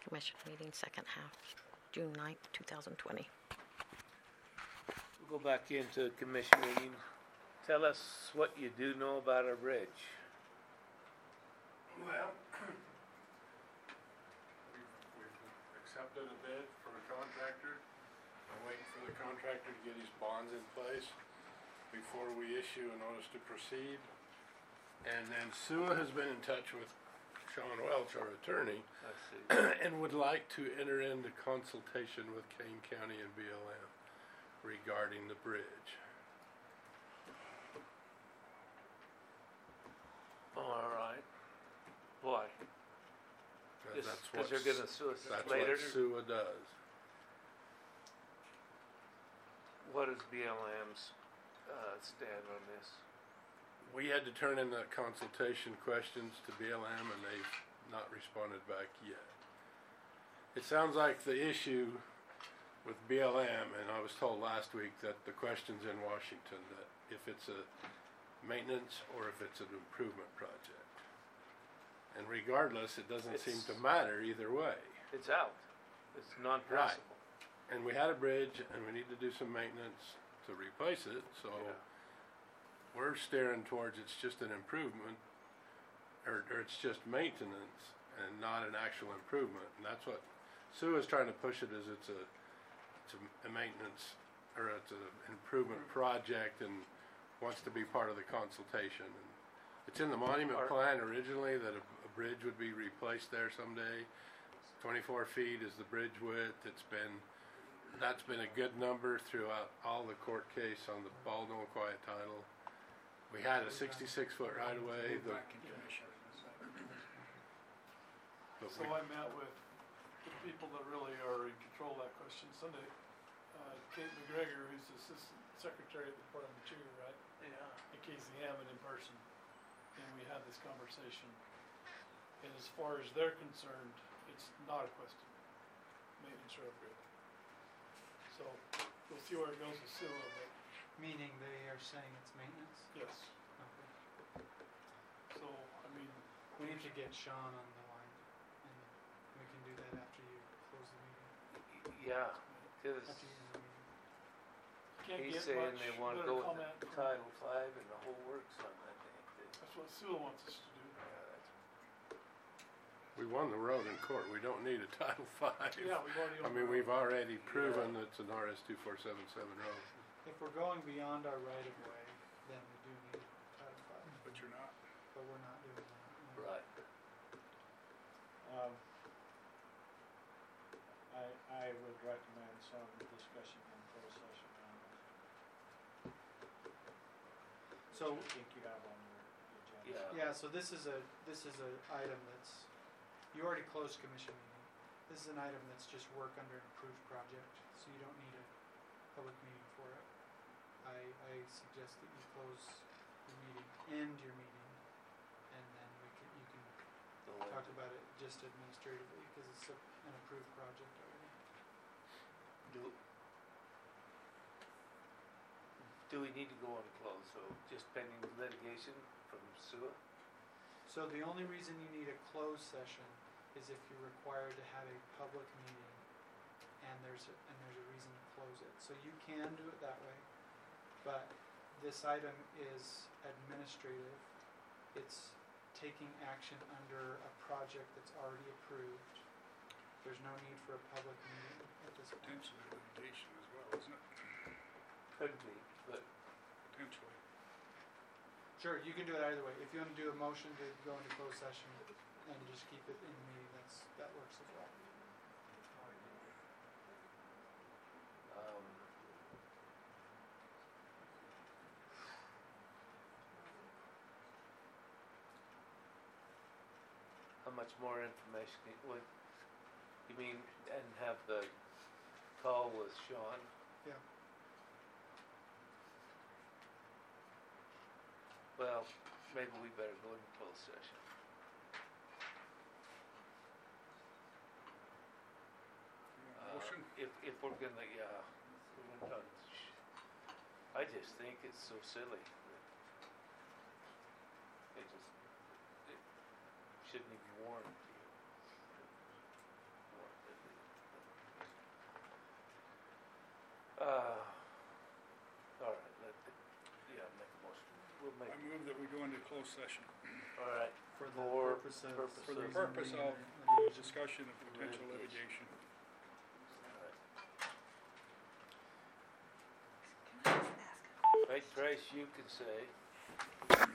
Commission meeting, second half, June 9th, 2020. We'll go back into commission meeting. Tell us what you do know about our bridge. Well, we've accepted a bid from a contractor. I'm waiting for the contractor to get his bonds in place before we issue a notice to proceed. And then SUA has been in touch with Sean Welch, our attorney, I see. and would like to enter into consultation with Kane County and BLM regarding the bridge. All right. Why? That's Because they're going to sue us That's later? what SUA does. What is BLM's stand on this? We had to turn in the consultation questions to BLM, and they've not responded back yet. It sounds like the issue with BLM, and I was told last week that the question's in Washington, that if it's a maintenance or if it's an improvement project. And regardless, it doesn't seem to matter either way. It's out. It's non-passable. And we had a bridge, and we need to do some maintenance to replace it, so Yeah. we're steering towards it's just an improvement, or it's just maintenance and not an actual improvement. And that's what Sue is trying to push it, is it's a maintenance, or it's an improvement project, and wants to be part of the consultation. And it's in the monument plan originally that a bridge would be replaced there someday. 24 feet is the bridge width. That's been a good number throughout all the court case on the Baldwin Quiet Title. We had a 66-foot right-of-way. So I met with the people that really are in control of that question Sunday. Kate McGregor, who's Assistant Secretary at the Port of Interior, right? Yeah. And Casey Hammond in person. And we had this conversation. And as far as they're concerned, it's not a question. Maintenance or upgrade. So we'll see where it goes with SUA, but Meaning they are saying it's maintenance? yes. Okay. So, I mean, We need to get Sean on the line, and we can do that after you close the meeting. Yeah, because After you end the meeting. can't he's get saying much they want to better go with comment the from- Title V and the whole works on that thing. That's what SUA wants us to do. We won the road in court. We don't need a Title V. Yeah, we've already. I mean, we've already proven that it's an RS 2477 road. If we're going beyond our right-of-way, then we do need Title V, But you're not. but we're not doing that. no. Right. I would recommend some discussion in closed session on this. So, I think you have on your agenda. Yeah. yeah, so this is a item that's, you already closed commission meeting. This is an item that's just work under an approved project, so you don't need a public meeting for it. I suggest that you close your meeting, end your meeting, and then you can talk about it just administratively, because it's an approved project already. Do we need to go on close? So just pending litigation from SUA? So the only reason you need a closed session is if you're required to have a public meeting, and there's a reason to close it. So you can do it that way, but this item is administrative. It's taking action under a project that's already approved. There's no need for a public meeting at this point. Potentially litigation as well, isn't it? Could be, but Potentially. Sure, you can do it either way. If you want to do a motion to go into closed session and just keep it in the meeting, that works as well. how much more information would you mean, and have the call with Sean? Yeah. Well, maybe we better go into closed session. Motion? If we're gonna, yeah, we're gonna talk. I just think it's so silly that it shouldn't even warrant you. make, I move that we go into closed session all right, For the For purpose of. purpose for the of- purpose of litigation. discussion of potential litigation. right, Trace, you can say.